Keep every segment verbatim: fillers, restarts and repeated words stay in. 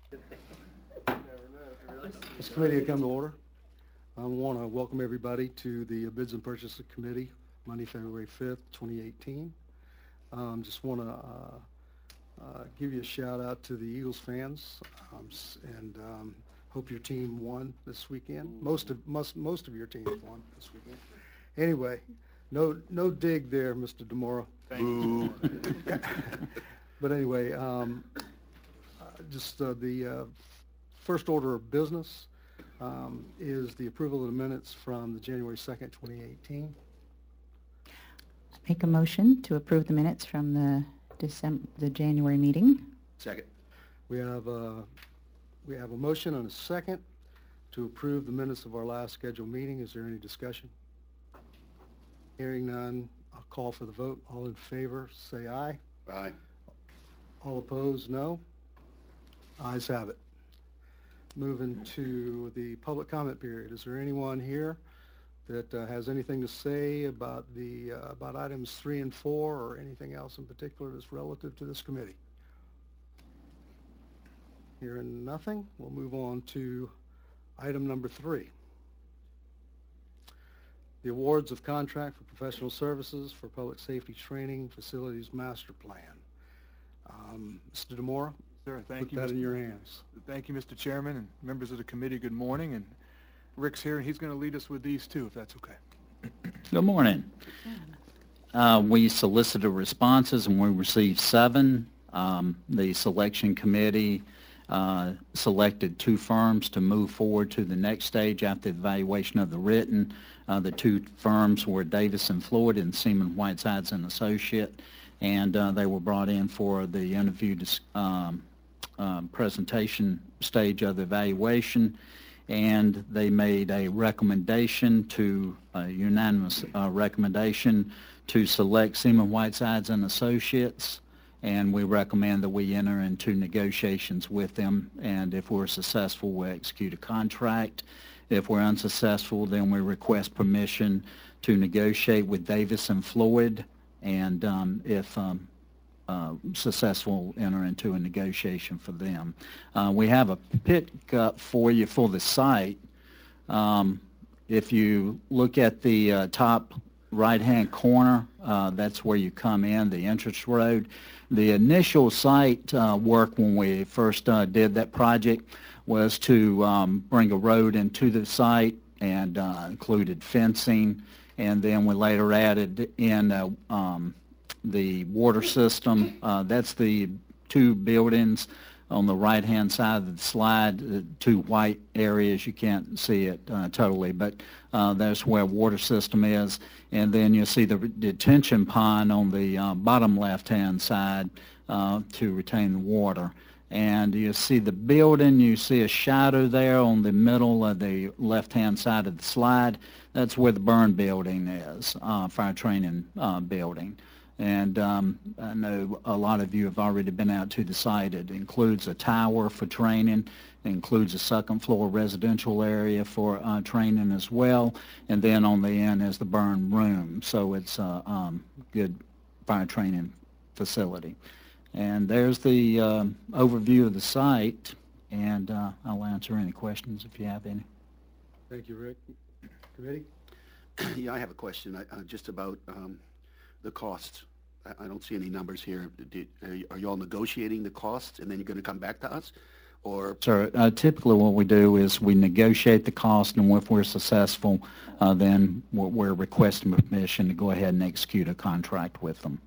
This committee will come to order. I want to welcome everybody to the Bids and Purchases Committee, Monday, February fifth, twenty eighteen. Um, Just want to uh, uh, give you a shout out to the Eagles fans, um, s- and um, hope your team won this weekend. Most of, most, most of your teams won this weekend. Anyway, no, no dig there, Mister Demora. Thank you. But anyway, um, uh, just uh, the uh, first order of business um, is the approval of the minutes from the January second, twenty eighteen. Make a motion to approve the minutes from the December, the January meeting. Second. We have a, we have a motion and a second to approve the minutes of our last scheduled meeting. Is there any discussion? Hearing none, I'll call for the vote. All in favor, say aye. Aye. All opposed, no. Ayes have it. Moving to the public comment period. Is there anyone here that uh, has anything to say about the, uh, about items three and four or anything else in particular that's relative to this committee? Hearing nothing, we'll move on to item number three. The awards of contract for professional services for public safety training facilities master plan. Um, Mister Demora? Sir, thank Put you. that in Mister your hands. Thank you, Mister Chairman, and members of the committee, good morning. And Rick's here, and he's going to lead us with these too, if that's okay. Good morning. Uh, We solicited responses, and we received seven. Um, The selection committee uh, selected two firms to move forward to the next stage after the evaluation of the written. Uh, The two firms were Davis and Floyd and Seaman Whitesides and Associate, and uh, they were brought in for the interview dis- um, um, presentation stage of the evaluation, and they made a recommendation to, a unanimous uh, recommendation to select Seaman Whitesides and Associates, and we recommend that we enter into negotiations with them, and if we're successful, we'll execute a contract. If we're unsuccessful, then we request permission to negotiate with Davis and Floyd, and um, if um, uh, successful, enter into a negotiation for them. Uh, we have a pickup for you for the site. Um, if you look at the uh, top right-hand corner, uh, that's where you come in, the entrance road. The initial site uh, work when we first uh, did that project was to um, bring a road into the site and uh, included fencing, and then we later added in uh, um, the water system. Uh, that's the two buildings on the right-hand side of the slide, the two white areas. You can't see it uh, totally, but uh, that's where water system is. And then you'll see the detention pond on the uh, bottom left-hand side uh, to retain the water. And you see the building, you see a shadow there on the middle of the left-hand side of the slide. That's where the burn building is, uh, fire training uh, building. And um, I know a lot of you have already been out to the site. It includes a tower for training, it includes a second floor residential area for uh, training as well, and then on the end is the burn room. So it's a um, good fire training facility. And there's the um, overview of the site, and uh, I'll answer any questions if you have any. Thank you, Rick. Committee? Yeah, I have a question uh, uh, just about um, the costs. I, I don't see any numbers here. Did, are, y- are you all negotiating the costs, and then you're going to come back to us? Or, So uh, typically what we do is we negotiate the cost, and if we're successful, uh, then we're, we're requesting permission to go ahead and execute a contract with them.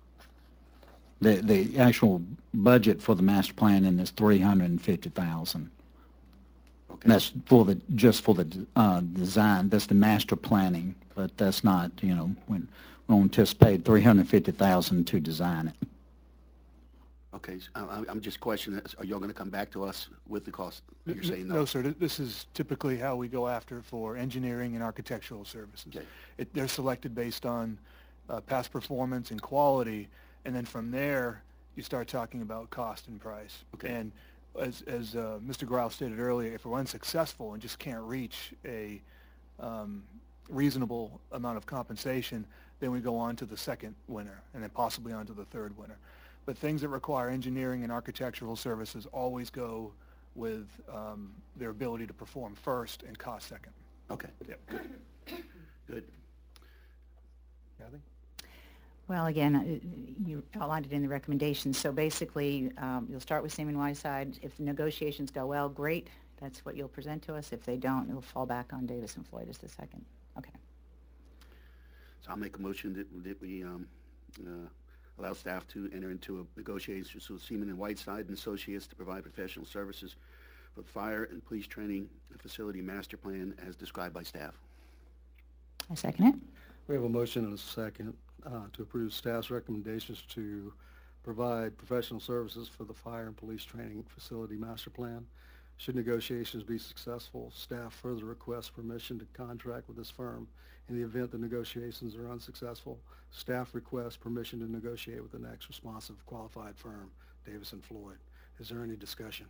The, the actual budget for the master planning is three hundred fifty thousand dollars. okay, That's for the, just for the uh, design, that's the master planning, but that's not, you know, when we anticipate three hundred fifty thousand dollars to design it. okay. So I, I'm just questioning, are you all going to come back to us with the cost? You're saying no? No, sir. Th- This is typically how we go after for engineering and architectural services. Okay. It, they're selected based on uh, past performance and quality, and then from there, you start talking about cost and price. Okay. And as, as uh, Mister Grau stated earlier, if we're unsuccessful and just can't reach a um, reasonable amount of compensation, then we go on to the second winner, and then possibly on to the third winner. But things that require engineering and architectural services always go with um, their ability to perform first and cost second. Okay, Yep. good. Kathy? Well, again, uh, you outlined it in the recommendations. So basically, um, you'll start with Seaman Whiteside. If the negotiations go well, great. That's what you'll present to us. If they don't, it'll fall back on Davis and Floyd as the second. Okay. So I'll make a motion that, that we um, uh, allow staff to enter into a negotiations with Seaman and Whiteside and Associates to provide professional services for the fire and police training and facility master plan as described by staff. I second it. We have a motion and a second uh, to approve staff's recommendations to provide professional services for the fire and police training facility master plan. Should negotiations be successful, staff further requests permission to contract with this firm. In the event the negotiations are unsuccessful, staff requests permission to negotiate with the next responsive qualified firm, Davis and Floyd. Is there any discussion?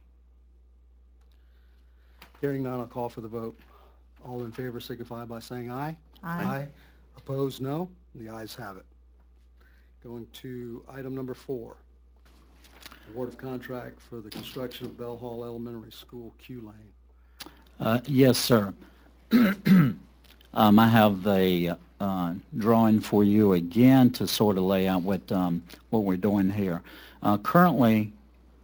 Hearing none, I'll call for the vote. All in favor signify by saying aye. Aye. Opposed, no. The ayes have it. Going to item number four. Award of contract for the construction of Bell Hall Elementary School Q Lane. Uh, Yes, sir. Um, I have a uh, drawing for you again to sort of lay out what, um, what we're doing here. Uh, Currently,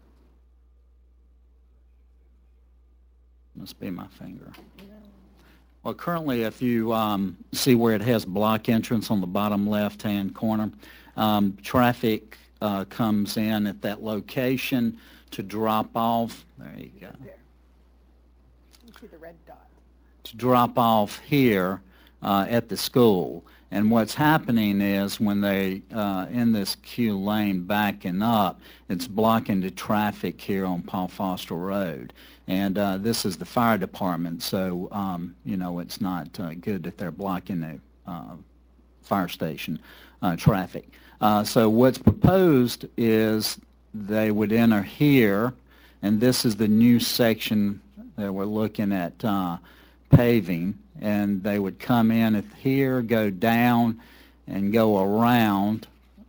must be my finger. Well, currently, if you um, see where it has block entrance on the bottom left-hand corner, um, traffic uh, comes in at that location to drop off. There you go. You see the red dot. To drop off here uh, at the school. And what's happening is when they, uh, in this queue lane backing up, it's blocking the traffic here on Paul Foster Road. And uh, this is the fire department, so, um, you know, it's not uh, good that they're blocking the uh, fire station uh, traffic. Uh, so what's proposed is they would enter here, and this is the new section that we're looking at uh, paving, and they would come in at here, go down, and go around.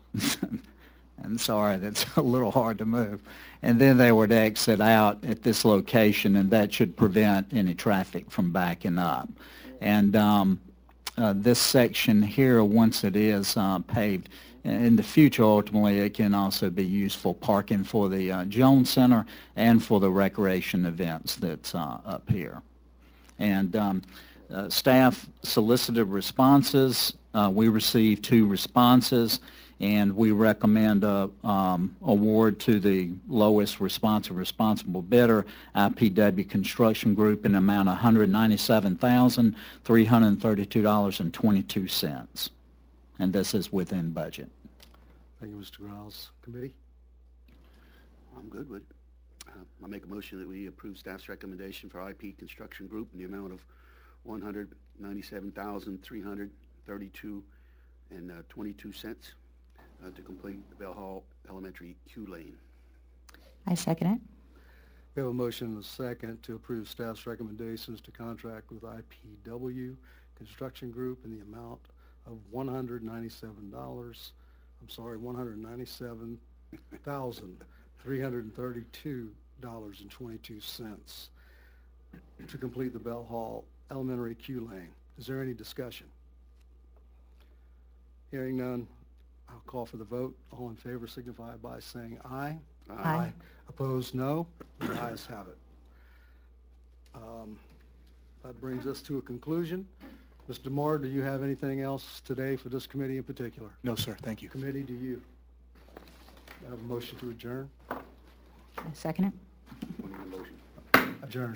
I'm sorry, that's a little hard to move. And then they would exit out at this location, and that should prevent any traffic from backing up. And um, uh, this section here, once it is uh, paved, in the future, ultimately, it can also be used for parking for the uh, Jones Center and for the recreation events that's uh, up here. And um, uh, staff solicited responses. Uh, we received two responses, and we recommend a um, award to the lowest responsive responsible bidder, I P W Construction Group, in the amount of one hundred ninety-seven thousand three hundred thirty-two dollars and twenty-two cents. And this is within budget. Thank you, Mister Grouse. Committee? I'm good with it. Uh, I'll make a motion that we approve staff's recommendation for I P Construction Group in the amount of one hundred ninety-seven thousand three hundred thirty-two and uh, twenty-two cents uh, to complete the Bell Hall Elementary Q Lane. I second it. We have a motion and a second to approve staff's recommendations to contract with I P W Construction Group in the amount of one hundred ninety-seven dollars, I'm sorry, one hundred ninety-seven thousand three hundred thirty-two dollars and twenty-two cents to complete the Bell Hall Elementary Q Lane. Is there any discussion? Hearing none, I'll call for the vote. All in favor signify by saying aye. Aye. Opposed, no. The ayes have it. Um, That brings us to a conclusion. Mister Moore, do you have anything else today for this committee in particular? No, sir. Thank you. Committee, do you? I have a motion to adjourn? I second it. One more motion. Adjourn.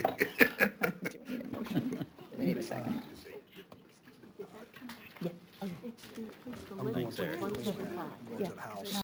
We need a second. I'm the one- Yeah.